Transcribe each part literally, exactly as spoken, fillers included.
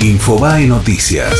Infobae Noticias.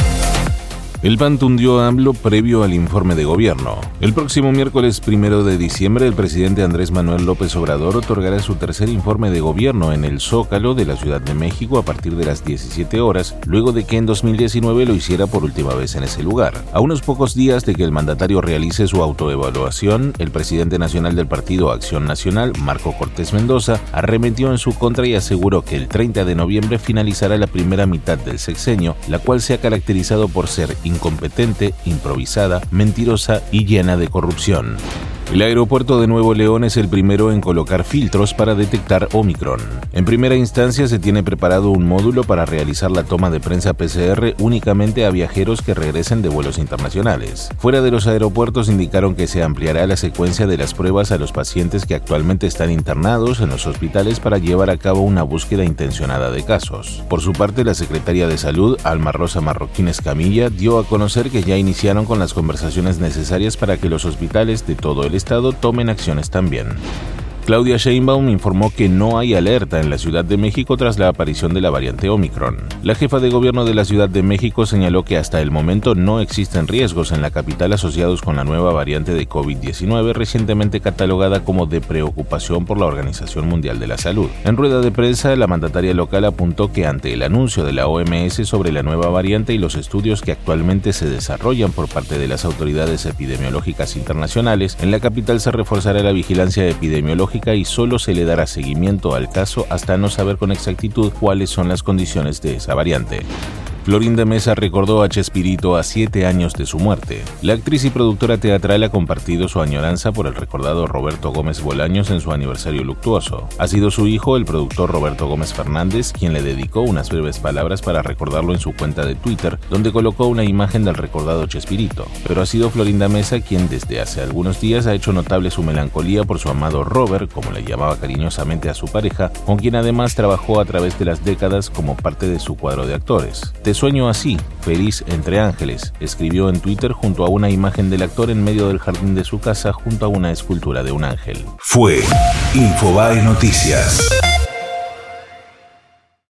El P A N tundió a AMLO previo al informe de gobierno. El próximo miércoles primero de diciembre, el presidente Andrés Manuel López Obrador otorgará su tercer informe de gobierno en el Zócalo de la Ciudad de México a partir de las diecisiete horas, luego de que en dos mil diecinueve lo hiciera por última vez en ese lugar. A unos pocos días de que el mandatario realice su autoevaluación, el presidente nacional del Partido Acción Nacional, Marco Cortés Mendoza, arremetió en su contra y aseguró que el treinta de noviembre finalizará la primera mitad del sexenio, la cual se ha caracterizado por ser incompetente, improvisada, mentirosa y llena de corrupción. El aeropuerto de Nuevo León es el primero en colocar filtros para detectar Omicron. En primera instancia se tiene preparado un módulo para realizar la toma de prensa P C R únicamente a viajeros que regresen de vuelos internacionales. Fuera de los aeropuertos indicaron que se ampliará la secuencia de las pruebas a los pacientes que actualmente están internados en los hospitales para llevar a cabo una búsqueda intencionada de casos. Por su parte, la secretaria de Salud, Alma Rosa Marroquín Escamilla, dio a conocer que ya iniciaron con las conversaciones necesarias para que los hospitales de todo el Estado tomen acciones también. Claudia Sheinbaum informó que no hay alerta en la Ciudad de México tras la aparición de la variante Omicron. La jefa de gobierno de la Ciudad de México señaló que hasta el momento no existen riesgos en la capital asociados con la nueva variante de COVID diecinueve recientemente catalogada como de preocupación por la Organización Mundial de la Salud. En rueda de prensa, la mandataria local apuntó que ante el anuncio de la O M S sobre la nueva variante y los estudios que actualmente se desarrollan por parte de las autoridades epidemiológicas internacionales, en la capital se reforzará la vigilancia epidemiológica y solo se le dará seguimiento al caso hasta no saber con exactitud cuáles son las condiciones de esa variante. Florinda Mesa recordó a Chespirito a siete años de su muerte. La actriz y productora teatral ha compartido su añoranza por el recordado Roberto Gómez Bolaños en su aniversario luctuoso. Ha sido su hijo, el productor Roberto Gómez Fernández, quien le dedicó unas breves palabras para recordarlo en su cuenta de Twitter, donde colocó una imagen del recordado Chespirito. Pero ha sido Florinda Mesa quien desde hace algunos días ha hecho notable su melancolía por su amado Robert, como le llamaba cariñosamente a su pareja, con quien además trabajó a través de las décadas como parte de su cuadro de actores. Te sueño así, feliz entre ángeles, escribió en Twitter junto a una imagen del actor en medio del jardín de su casa junto a una escultura de un ángel. Fue Infobae Noticias.